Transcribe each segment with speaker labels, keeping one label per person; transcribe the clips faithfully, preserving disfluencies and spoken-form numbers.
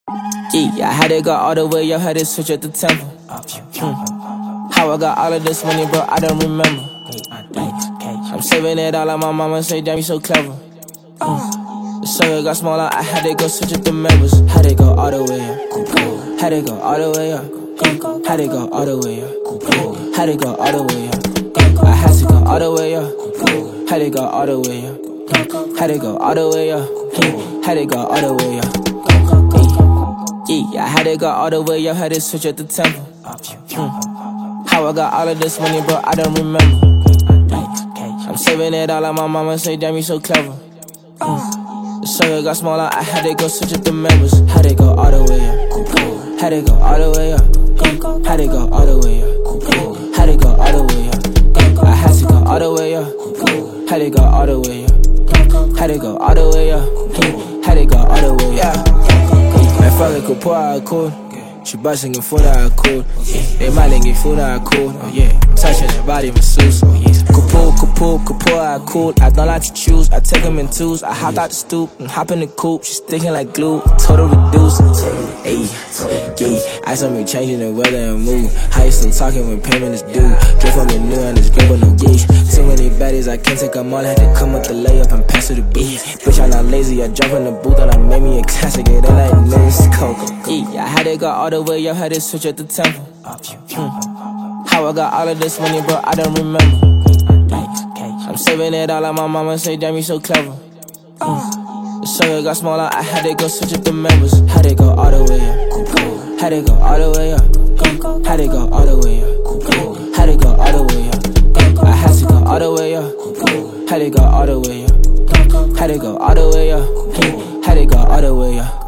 Speaker 1: Yeah, I had to go all the way, yo, had to switch at the tempo. Mm. How I got all of this money, bro, I don't remember. I'm saving it all, like my mama say, damn, you so clever. Mm. The circle got smaller, I had to go switch up the members. Had to go all the way up. Had to go all the way up. Had to go all the way up. Had to go all the way up. I had to go all the way up. Had to go all the way up. Had to go all the way up. Had to go all the way up. Yeah, I had to go all the way up. Had to switch at the tempo. Mm. How I got all of this money, bro, I don't remember. I'm saving it all, like my mama say, damn, you so clever. Mm. The circle got smaller, I had to go switch up the members. Had to go all the way up. Had to go all the way up. Had to go all the way up. Had to go all the way up. I had to go all the way up. Had to go all the way up. Had to go all the way up. Had to go all the way up. Man, fuck it, could pour out cool. She bustin' in foot out cool. They might get food out cool. Oh yeah, touching that body masseuse. Oh yeah, could pull, could pull, could pour out cool. I don't like to choose. I take them in twos. I hop out the stoop and hop in the coupe. She's sticking like glue. Total reduce. Ayy, yeah. I saw me changing the weather and mood. How you still talking when payment is due? Drip from the new and it's grip with no gauge. Too many baddies, I can't take them all. I had to come up the layup and pass to the beat. Bitch, I'm not lazy. I jump in the booth and I made me a classic. It ain't like this Coco. Yeah, I had to go all the way, yo, had to switch at the tempo. Mm. How I got all of this money, bro, I don't remember. I'm saving it all, like my mama say, damn, you so clever. Mm. The circle got smaller, I had to go switch up the members. Had to go all the way up. Had to go all the way up. Had to go all the way up. Had to go all the way up. I had to go all the way up. Had to go all the way up. Had to go all the way up. Had to go all the way up.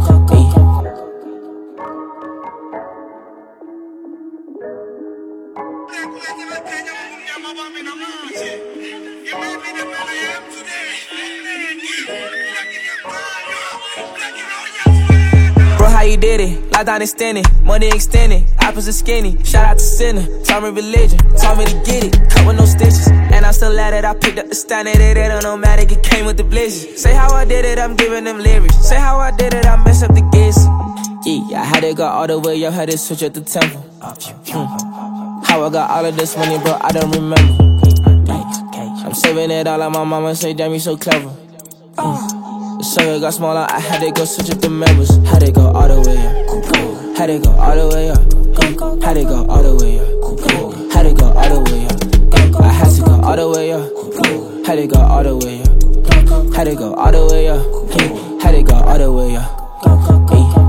Speaker 1: Bro, how you did it? Lockdown extended, money extended, opposite skinny. Shout out to Sinner, taught me religion, taught me to get it, cut with no stitches. And I'm still at it, I picked up the standard, it ain't no matter, it came with the blizzard. Say how I did it, I'm giving them lyrics. Say how I did it, I mess up the guess. Yeah, I had to go all the way, yo, had to switch at the tempo. Mm. How I got all of this money, bro, I don't remember. I'm saving it all, like my mama say, damn, you so clever. Mm. The circle got smaller, I had to go switch up the members. Had to go all the way up. Had to go all the way up. Had to go all the way up. Had to go all the way up. I had to go all the way up. Had to go all the way up. Had to go all the way up. Had to go all the way up.